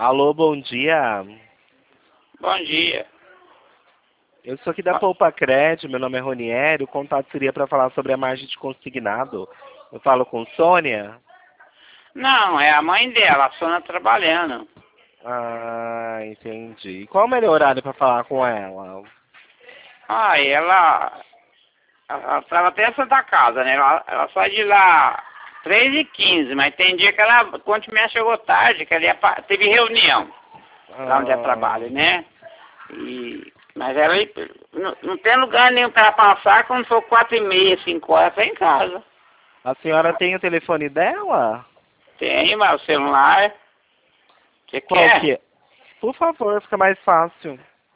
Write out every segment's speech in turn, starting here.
Alô, bom dia. Bom dia. Eu sou aqui da Poupa Cred, meu nome é Ronieri, o contato seria para falar sobre a margem de consignado. Eu falo com Sônia? Não, é a mãe dela, a Sônia trabalhando. Ah, entendi. E qual o melhor horário para falar com ela? Ah, ela tava até Santa Casa, né? Ela sai de lá 3h15, mas tem dia que ela, quando a chegou tarde, que ela teve reunião lá onde ela trabalha, né? Mas ela não tem lugar nenhum para passar, quando for 4h30, 5 horas, ela tá em casa. A senhora tem o telefone dela? Tem, mas o celular. Você Qual quer? que é? Por favor, fica mais fácil.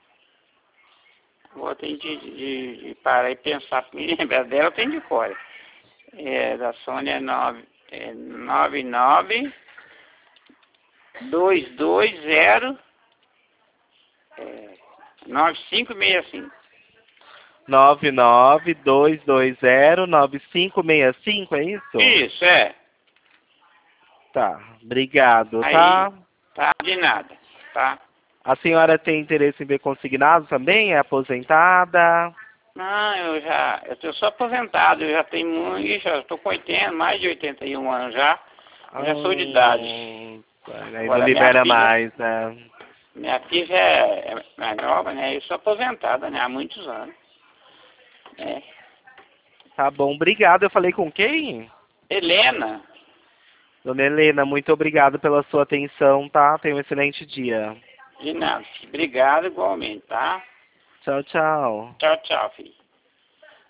Vou ter de parar e pensar, pra me lembrar dela, eu tenho de cor. Da Sônia é 99 220 9565. 992209565, é isso? Isso, é. Tá, obrigado, Aí, tá? tá de nada, tá? A senhora tem interesse em ver consignado também? É aposentada? Não, eu sou aposentado, eu já tenho muito, já estou com 80, mais de 81 anos já. Eu já sou de idade. Aí não Agora libera mais, né? minha filha é mais nova, né? Eu sou aposentada, né? Há muitos anos. É. Tá bom, obrigado. Eu falei com quem? Helena, Dona Helena, muito obrigado pela sua atenção, tá? Tenha um excelente dia. de nada. Obrigado igualmente, tá? Tchau, tchau. Tchau, tchau, filho.